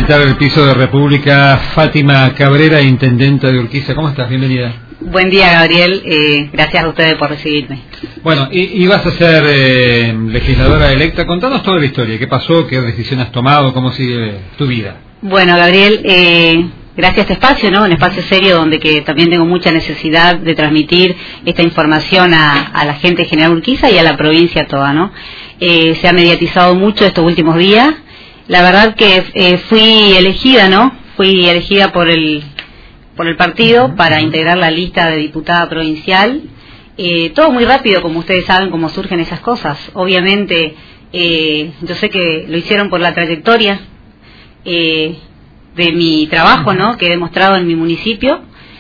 visitar el piso de República Fátima Cabrera, intendenta de Urquiza. ¿Cómo estás? Bienvenida. Buen día, Gabriel. Gracias a ustedes por recibirme. Bueno, ibas a ser legisladora electa. Contanos toda la historia. ¿Qué pasó? ¿Qué decisión has tomado? ¿Cómo sigue tu vida? Bueno, Gabriel, gracias a este espacio, ¿no? Un espacio serio donde que también tengo mucha necesidad de transmitir esta información a la gente de General Urquiza y a la provincia toda, ¿no? Se ha mediatizado mucho estos últimos días. La verdad que fui elegida, ¿no? Fui elegida por el partido para integrar la lista de diputada provincial. Todo muy rápido, como ustedes saben, cómo surgen esas cosas. Obviamente, yo sé que lo hicieron por la trayectoria de mi trabajo, ¿no? Que he demostrado en mi municipio.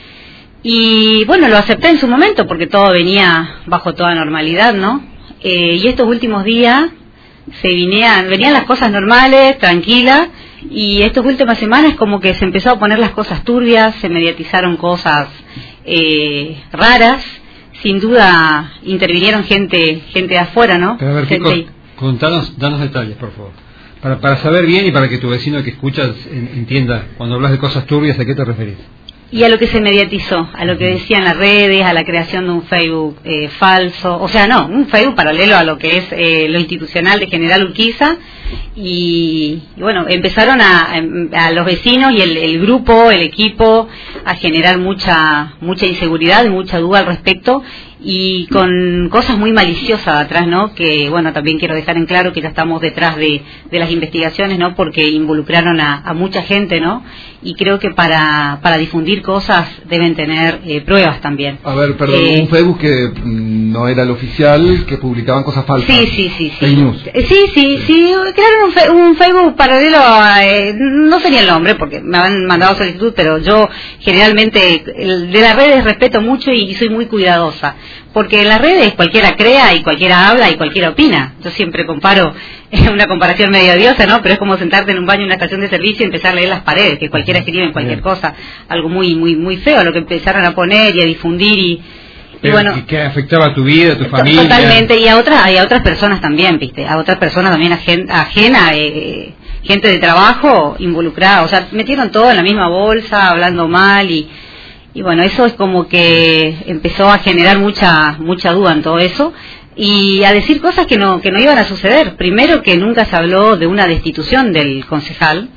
Y bueno, lo acepté en su momento porque todo venía bajo toda normalidad, ¿no? Y estos últimos días venían las cosas normales, tranquilas, y estas últimas semanas como que se empezó a poner las cosas turbias, se mediatizaron cosas raras. Sin duda intervinieron gente de afuera, ¿no? Pero a ver, danos detalles, por favor, para saber bien y para que tu vecino que escuchas entienda cuando hablas de cosas turbias, ¿a qué te referís? Y a lo que se mediatizó, a lo que decían las redes, a la creación de un Facebook falso, o sea, no, un Facebook paralelo a lo que es lo institucional de General Urquiza, y bueno, empezaron a los vecinos y el grupo, el equipo, a generar mucha inseguridad y mucha duda al respecto, y con cosas muy maliciosas atrás, ¿no? Que bueno, también quiero dejar en claro que ya estamos detrás de las investigaciones, ¿no? Porque involucraron a mucha gente, ¿no? Y creo que para difundir cosas deben tener pruebas también. A ver, perdón, un Facebook que no era el oficial, que publicaban cosas falsas. Sí. Fake news. Sí, crearon un Facebook paralelo no sería el nombre porque me han mandado solicitud, pero yo generalmente de las redes respeto mucho y soy muy cuidadosa. Porque en las redes cualquiera crea y cualquiera habla y cualquiera opina. Yo siempre comparo, es una comparación medio odiosa, ¿no? Pero es como sentarte en un baño en una estación de servicio y empezar a leer las paredes, que cualquiera escribe en cualquier cosa. Algo muy feo lo que empezaron a poner y a difundir y bueno, que afectaba a tu vida, a tu familia. Totalmente, y a otras personas también, ¿viste? A otras personas también ajena, gente de trabajo involucrada. O sea, metieron todo en la misma bolsa, hablando mal y bueno, eso es como que empezó a generar mucha duda en todo eso y a decir cosas que no iban a suceder. Primero, que nunca se habló de una destitución del concejal,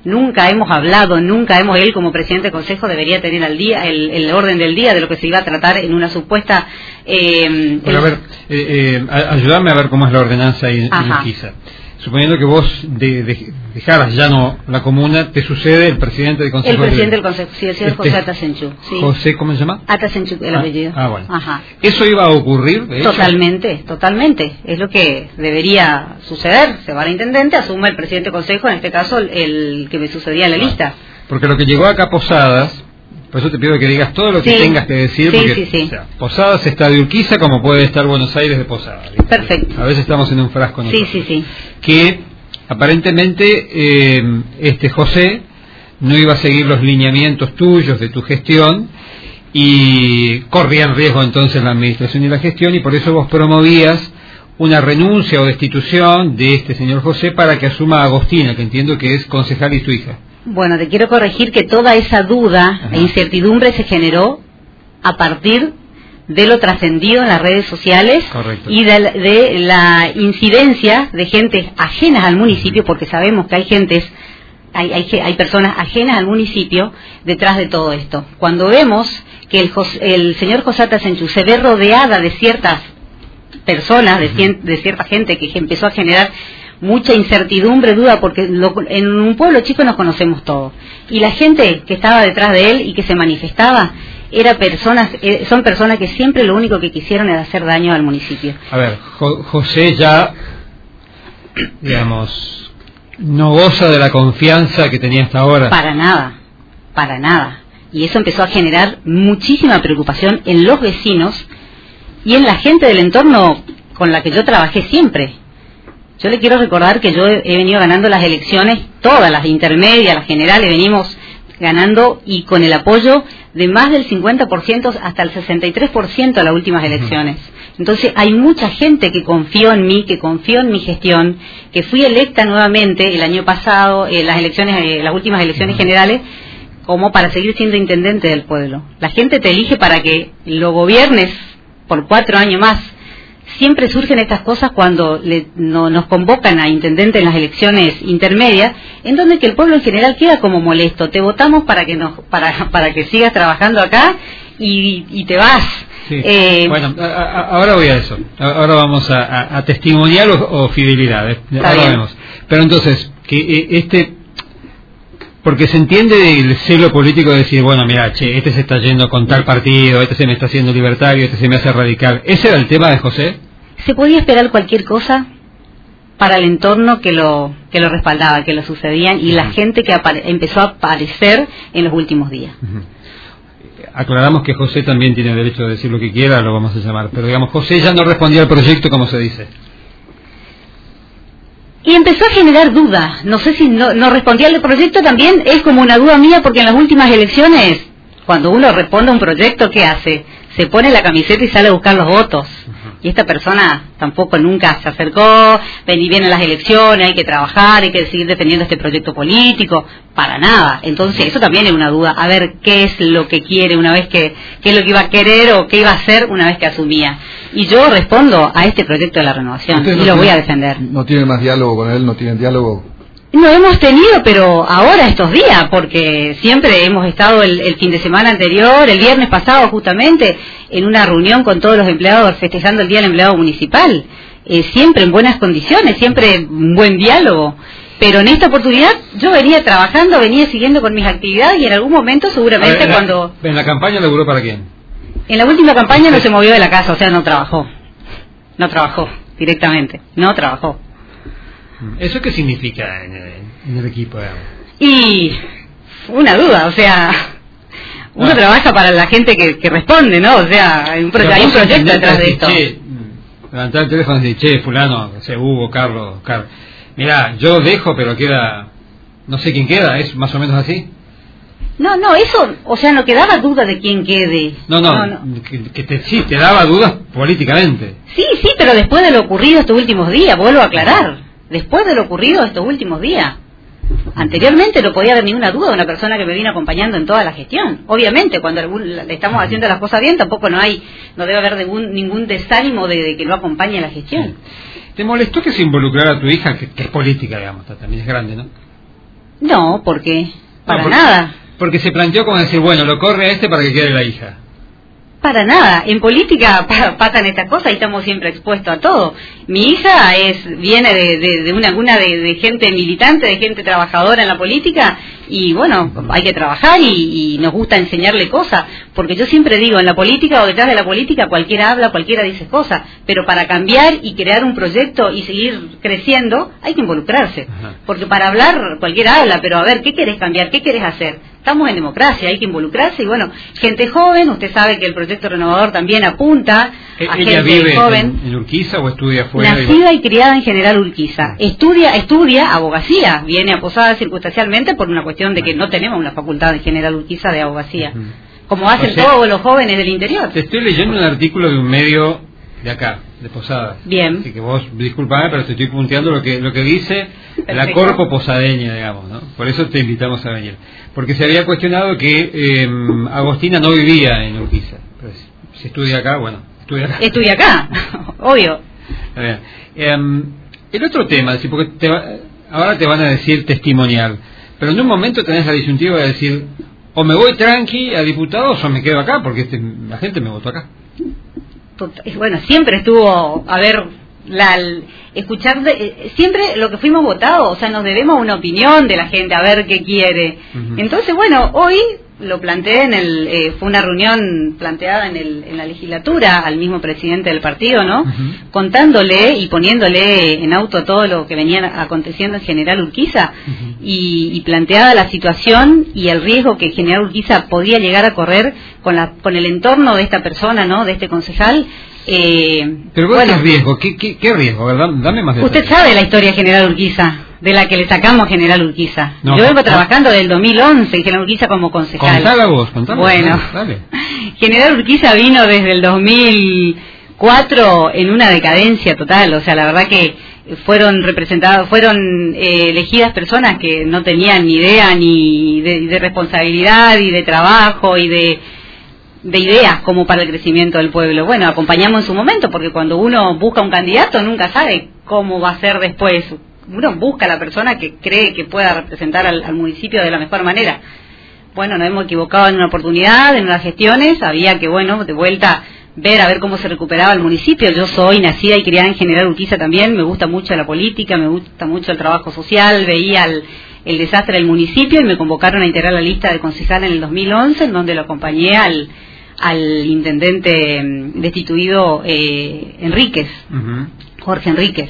él como presidente del consejo debería tener al día el orden del día de lo que se iba a tratar en una supuesta... Bueno, a ver, ayúdame a ver cómo es la ordenanza ahí en Urquiza. Suponiendo que vos dejaras ya no la comuna, ¿te sucede el presidente del consejo? El presidente del consejo, sí, el señor José Atasenchuk. Sí. ¿José cómo se llama? Atasenchuk, el apellido. Bueno. Ajá. ¿Eso iba a ocurrir, de hecho? Totalmente. Es lo que debería suceder. Se va al intendente, asume el presidente del consejo, en este caso el que me sucedía en la lista. Porque lo que llegó acá a Posadas, por eso te pido que digas todo lo que tengas que decir, porque o sea, Posadas está de Urquiza como puede estar Buenos Aires de Posadas. ¿Viste? Perfecto. A veces estamos en un frasco nosotros. Sí. Que aparentemente José no iba a seguir los lineamientos tuyos de tu gestión y corría en riesgo entonces la administración y la gestión, y por eso vos promovías una renuncia o destitución de este señor José para que asuma a Agostina, que entiendo que es concejal y tu hija. Bueno, te quiero corregir que toda esa duda e incertidumbre se generó a partir de lo trascendido en las redes sociales. Correcto. Y de la incidencia de gentes ajenas al municipio, porque sabemos que hay personas ajenas al municipio detrás de todo esto. Cuando vemos que el señor José Atasenchuk se ve rodeada de ciertas personas, de cierta gente que empezó a generar mucha incertidumbre, duda, porque en un pueblo chico nos conocemos todos. Y la gente que estaba detrás de él y que se manifestaba son personas que siempre lo único que quisieron era hacer daño al municipio. A ver, José ya, digamos, no goza de la confianza que tenía hasta ahora. Para nada. Y eso empezó a generar muchísima preocupación en los vecinos y en la gente del entorno con la que yo trabajé siempre. Yo le quiero recordar que yo he venido ganando las elecciones, todas las intermedias, las generales, venimos ganando y con el apoyo de más del 50% hasta el 63% a las últimas elecciones. Entonces hay mucha gente que confió en mí, que confió en mi gestión, que fui electa nuevamente el año pasado, las últimas elecciones generales, como para seguir siendo intendente del pueblo. La gente te elige para que lo gobiernes por 4 años más. Siempre surgen estas cosas cuando nos convocan a intendente en las elecciones intermedias, en donde que el pueblo en general queda como molesto. Te votamos para que sigas trabajando acá y te vas. Sí. Bueno, ahora voy a eso. Ahora vamos a testimonial o fidelidad. Ahora vemos. Pero entonces, que porque se entiende el celo político de decir, bueno, mira, este se está yendo con tal partido, este se me está haciendo libertario, este se me hace radical. ¿Ese era el tema de José? Se podía esperar cualquier cosa para el entorno que lo respaldaba, que lo sucedían, y la gente que empezó a aparecer en los últimos días. Aclaramos que José también tiene derecho a decir lo que quiera, lo vamos a llamar, pero digamos, José ya no respondía al proyecto, como se dice. Y empezó a generar dudas. No sé si no respondía al proyecto, también es como una duda mía, porque en las últimas elecciones, cuando uno responde a un proyecto, ¿qué hace? Se pone la camiseta y sale a buscar los votos. Y esta persona tampoco nunca se acercó, vienen las elecciones, hay que trabajar, hay que seguir defendiendo este proyecto político, para nada. Entonces eso también es una duda, a ver qué es lo que quiere una vez qué es lo que iba a querer o qué iba a hacer una vez que asumía. Y yo respondo a este proyecto de la renovación y lo voy a defender. ¿No tiene más diálogo con él? ¿No tienen diálogo? No hemos tenido, pero ahora estos días, porque siempre hemos estado el fin de semana anterior, el viernes pasado justamente, en una reunión con todos los empleados festejando el Día del Empleado Municipal, siempre en buenas condiciones, siempre un buen diálogo, pero en esta oportunidad yo venía trabajando, venía siguiendo con mis actividades y en algún momento seguramente cuando... ¿En la campaña laburó para quién? En la última campaña no se movió de la casa, o sea, no trabajó directamente, no trabajó. ¿Eso qué significa en el equipo? Y una duda, o sea, uno trabaja para la gente que responde, ¿no? O sea, hay un proyecto detrás de esto. Levantar el teléfono y decir, fulano, Hugo, Carlos, mirá, yo dejo, pero queda, no sé quién queda, ¿es más o menos así? No, eso, o sea, no quedaba duda de quién quede. No. Sí, te daba dudas políticamente. Sí, pero después de lo ocurrido estos últimos días, vuelvo a aclarar. Después de lo ocurrido estos últimos días. Anteriormente no podía haber ninguna duda de una persona que me vino acompañando en toda la gestión. Obviamente, cuando le estamos haciendo las cosas bien, tampoco no debe haber ningún desánimo de que lo acompañe a la gestión. ¿Te molestó que se involucrara a tu hija, que es política, digamos, también es grande, no? No, porque nada. Porque se planteó como decir, bueno, lo corre a para que quede la hija. Para nada, en política pasan estas cosas y estamos siempre expuestos a todo. Mi hija viene de una cuna de gente militante, de gente trabajadora en la política, y bueno, hay que trabajar y nos gusta enseñarle cosas, porque yo siempre digo, en la política o detrás de la política cualquiera habla, cualquiera dice cosas, pero para cambiar y crear un proyecto y seguir creciendo hay que involucrarse. Ajá. Porque para hablar cualquiera habla, pero a ver, ¿qué querés cambiar? ¿Qué querés hacer? Estamos en democracia, hay que involucrarse y bueno, gente joven, usted sabe que el proyecto renovador también apunta a gente vive joven. ¿En Urquiza o estudia fuera? Nacida y criada en General Urquiza. Estudia abogacía, viene a Posadas circunstancialmente por una cuestión de que no tenemos una facultad en General Urquiza de abogacía, como hacen todos los jóvenes del interior. Te estoy leyendo un artículo de un medio de acá, de Posadas. Bien. Así que vos, disculpame, pero te estoy punteando lo que dice la corpo posadeña, digamos, ¿no? Por eso te invitamos a venir. Porque se había cuestionado que Agostina no vivía en Urquiza. Pero si estudia acá, bueno, estudia acá. Estudia acá, obvio. A ver, el otro tema, porque ahora te van a decir testimonial, pero en un momento tenés la disyuntiva de decir, o me voy tranqui a diputados o me quedo acá, porque la gente me votó acá. Bueno, siempre estuvo, a ver, escuchar siempre lo que fuimos votados, o sea, nos debemos una opinión de la gente, a ver qué quiere. Entonces, bueno, hoy lo planteé fue una reunión planteada en la legislatura al mismo presidente del partido, ¿no? Contándole y poniéndole en auto todo lo que venía aconteciendo en General Urquiza y planteada la situación y el riesgo que General Urquiza podía llegar a correr con el entorno de esta persona, ¿no? De este concejal. Pero bueno, ¿qué riesgo? ¿Qué riesgo? ¿Verdad? Dame más detalles. Usted sabe la historia de General Urquiza, de la que le sacamos General Urquiza. No, yo vengo trabajando desde el 2011 en General Urquiza como concejal. Contala vos. Bueno, dale. General Urquiza vino desde el 2000, 4 en una decadencia total. O sea, la verdad que fueron elegidas personas que no tenían ni idea ni de responsabilidad y de trabajo y de ideas como para el crecimiento del pueblo. Bueno, acompañamos en su momento, porque cuando uno busca un candidato nunca sabe cómo va a ser después. Uno busca a la persona que cree que pueda representar al municipio de la mejor manera. Bueno, nos hemos equivocado en una oportunidad, en unas gestiones, había que, bueno, de vuelta ver a ver cómo se recuperaba el municipio. Yo soy nacida y criada en General Urquiza también, me gusta mucho la política, me gusta mucho el trabajo social, veía el desastre del municipio y me convocaron a integrar la lista de concejal en el 2011, en donde lo acompañé al intendente destituido Enríquez, Jorge Enríquez.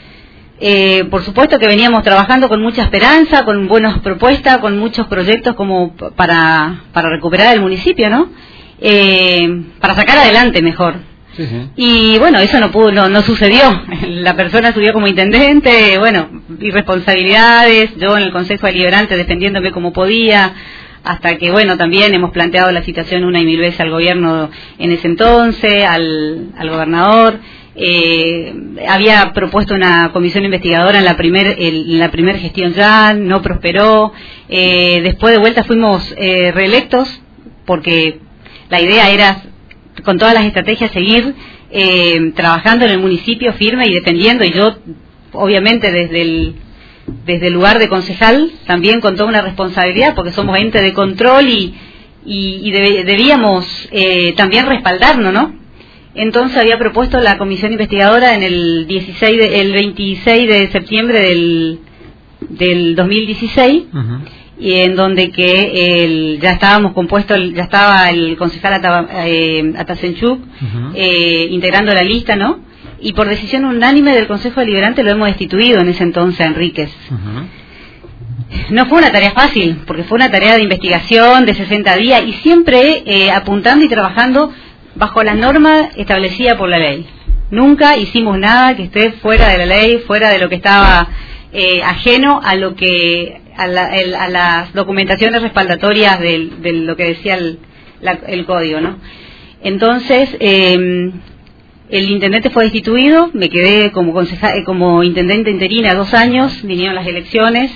Por supuesto que veníamos trabajando con mucha esperanza, con buenas propuestas, con muchos proyectos como para recuperar el municipio, ¿no? Para sacar adelante mejor. Sí, sí. Y bueno, eso no sucedió. La persona subió como intendente, bueno, irresponsabilidades, yo en el Consejo Deliberante defendiéndome como podía, hasta que, bueno, también hemos planteado la situación una y mil veces al gobierno en ese entonces, al gobernador. Había propuesto una comisión investigadora en la primer gestión, ya no prosperó. Después de vuelta fuimos reelectos, porque la idea era, con todas las estrategias, seguir trabajando en el municipio firme y defendiendo, y yo obviamente desde el lugar de concejal también con toda una responsabilidad, porque somos ente de control y debíamos también respaldarnos, ¿no? Entonces había propuesto la comisión investigadora en el 26 de septiembre del 2016, y en donde que ya estábamos compuestos, ya estaba el concejal Atasenchuk integrando la lista, ¿no? Y por decisión unánime del Consejo Deliberante lo hemos destituido en ese entonces a Enríquez. No fue una tarea fácil, porque fue una tarea de investigación de 60 días y siempre apuntando y trabajando bajo la norma establecida por la ley. Nunca hicimos nada que esté fuera de la ley, fuera de lo que estaba ajeno a lo que a las documentaciones respaldatorias de lo que decía el código, ¿no? Entonces el intendente fue destituido, me quedé como intendente interina 2 años, vinieron las elecciones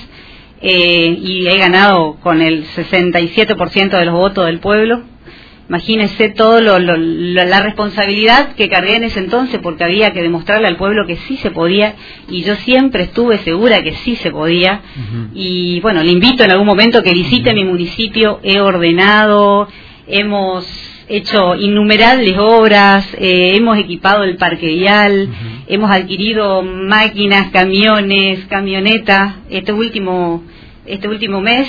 y he ganado con el 67% de los votos del pueblo. Imagínense todo la responsabilidad que cargué en ese entonces, porque había que demostrarle al pueblo que sí se podía, y yo siempre estuve segura que sí se podía. Y bueno, le invito en algún momento que visite mi municipio. He ordenado, hemos hecho innumerables obras, hemos equipado el parque vial, hemos adquirido máquinas, camiones, camionetas. Este último mes,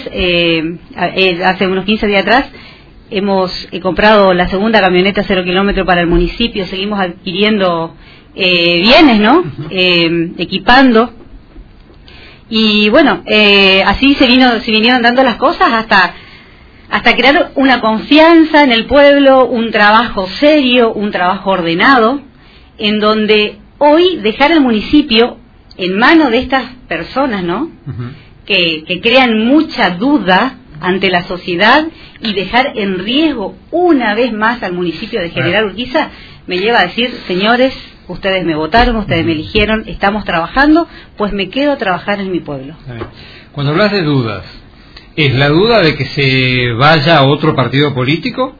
hace unos 15 días atrás, hemos comprado la segunda camioneta 0 kilómetros para el municipio. Seguimos adquiriendo bienes, ¿no? Equipando. Y bueno, así se vinieron dando las cosas hasta crear una confianza en el pueblo, un trabajo serio, un trabajo ordenado, en donde hoy dejar el municipio en manos de estas personas, ¿no? Que crean mucha duda ante la sociedad y dejar en riesgo una vez más al municipio de General Urquiza, me lleva a decir: señores, ustedes me votaron, ustedes me eligieron, estamos trabajando, pues me quedo a trabajar en mi pueblo. Cuando hablas de dudas, ¿es la duda de que se vaya a otro partido político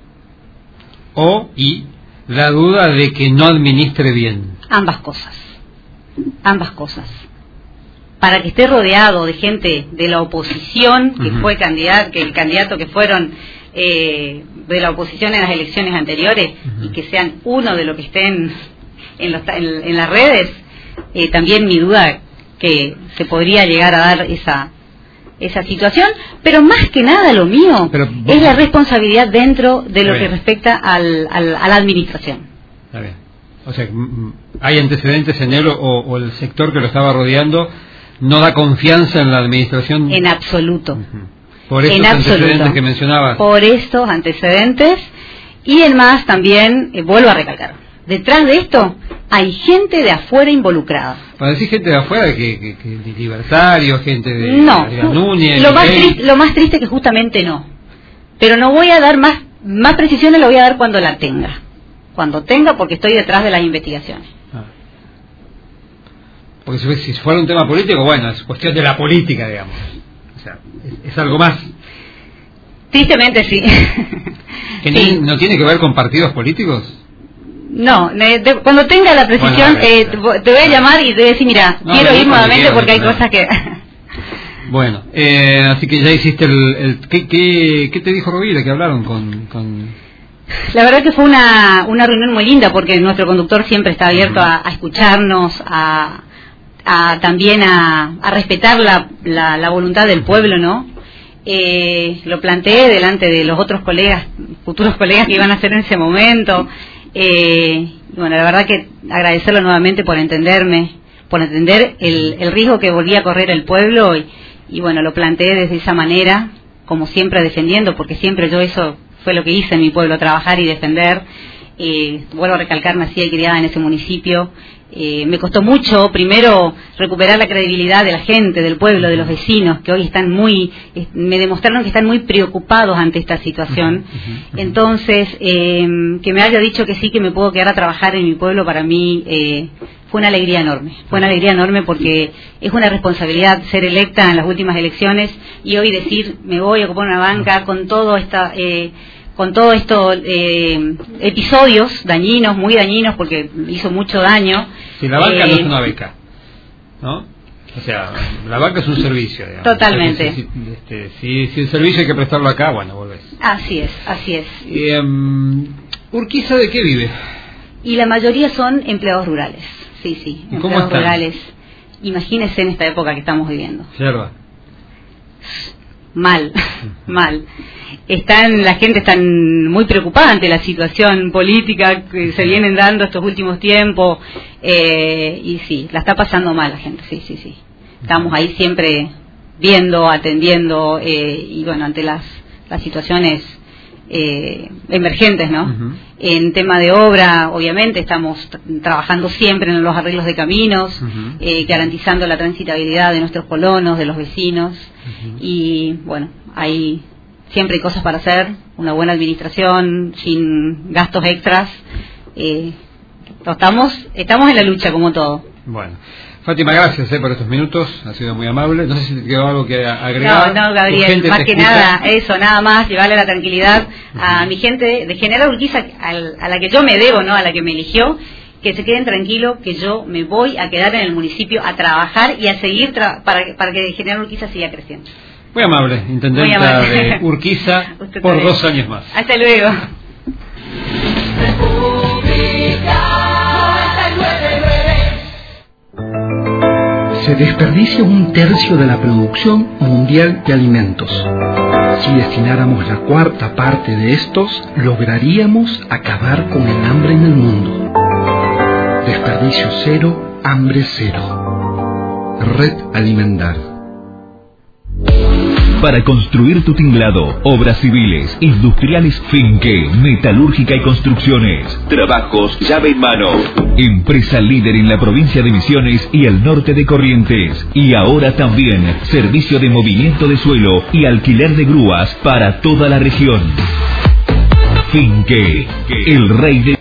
y la duda de que no administre bien? Ambas cosas. Para que esté rodeado de gente de la oposición, que fue el candidato que fueron de la oposición en las elecciones anteriores, y que sean uno de los que estén en las redes, también mi duda que se podría llegar a dar esa situación. Pero más que nada lo mío es la responsabilidad dentro de lo que respecta a la administración. Está bien. O sea, ¿hay antecedentes en él o el sector que lo estaba rodeando no da confianza en la administración? En absoluto. Por estos antecedentes que mencionabas. Por estos antecedentes, y en más también, vuelvo a recalcar, detrás de esto hay gente de afuera involucrada. Para decir gente de afuera, que libertario, gente de Núñez. Lo más triste que justamente no. Pero no voy a dar más precisiones, lo voy a dar cuando la tenga. cuando tenga, porque estoy detrás de las investigaciones. Porque si fuera un tema político, bueno, es cuestión de la política, digamos. O sea, es algo más. Tristemente sí. ¿Que sí. no tiene que ver con partidos políticos? No, cuando tenga la precisión, bueno, te voy a llamar y te voy a decir, mira, quiero ir nuevamente porque hay cosas que... Bueno, así que ya hiciste ¿qué te dijo Rovira? ¿Que hablaron con...? La verdad que fue una reunión muy linda, porque nuestro conductor siempre está abierto a escucharnos, también a respetar la voluntad del pueblo, ¿no? Lo planteé delante de los otros colegas, futuros colegas que iban a hacer en ese momento. Bueno, la verdad que agradecerlo nuevamente por entenderme, por entender el riesgo que volvía a correr el pueblo y bueno, lo planteé desde esa manera, como siempre defendiendo, porque siempre yo eso fue lo que hice en mi pueblo, trabajar y defender. Vuelvo a recalcar, nací y criada en ese municipio. Me costó mucho, primero, recuperar la credibilidad de la gente, del pueblo, de los vecinos, que hoy están me demostraron que están muy preocupados ante esta situación. Entonces, que me haya dicho que sí, que me puedo quedar a trabajar en mi pueblo, para mí fue una alegría enorme. Fue una alegría enorme porque es una responsabilidad ser electa en las últimas elecciones y hoy decir, me voy a ocupar una banca con todo estos episodios dañinos, muy dañinos, porque hizo mucho daño. Si la banca no es una beca, ¿no? O sea, la banca es un servicio, digamos. Totalmente. Si el servicio hay que prestarlo acá, bueno, volvés. Así es, así es. ¿Urquiza de qué vive? Y la mayoría son empleados rurales, sí, empleados rurales. Imagínense en esta época que estamos viviendo. Yerba. Mal. La gente está muy preocupada ante la situación política que se vienen dando estos últimos tiempos, y sí, la está pasando mal la gente, sí. Estamos ahí siempre viendo, atendiendo, y bueno, ante las situaciones emergentes, ¿no? En tema de obra, obviamente, estamos trabajando siempre en los arreglos de caminos, garantizando la transitabilidad de nuestros colonos, de los vecinos, y bueno, hay siempre hay cosas para hacer, una buena administración, sin gastos extras. Estamos en la lucha, como todo. Bueno, Fátima, gracias por estos minutos, ha sido muy amable. No sé si te quedó algo que agregar. No, Gabriel, más que nada, eso, nada más, llevarle la tranquilidad a mi gente de General Urquiza, a la que yo me debo, ¿no? A la que me eligió, que se queden tranquilos, que yo me voy a quedar en el municipio a trabajar y a seguir para que General Urquiza siga creciendo. Muy amable, intendenta de Urquiza, por 2 años más. Hasta luego. Se desperdicia 1/3 de la producción mundial de alimentos. Si destináramos la 1/4 parte de estos, lograríamos acabar con el hambre en el mundo. Desperdicio cero, hambre cero. Red Alimentar. Para construir tu tinglado, obras civiles, industriales, finque, metalúrgica y construcciones. Trabajos llave en mano. Empresa líder en la provincia de Misiones y el norte de Corrientes. Y ahora también servicio de movimiento de suelo y alquiler de grúas para toda la región. Finque, el rey de...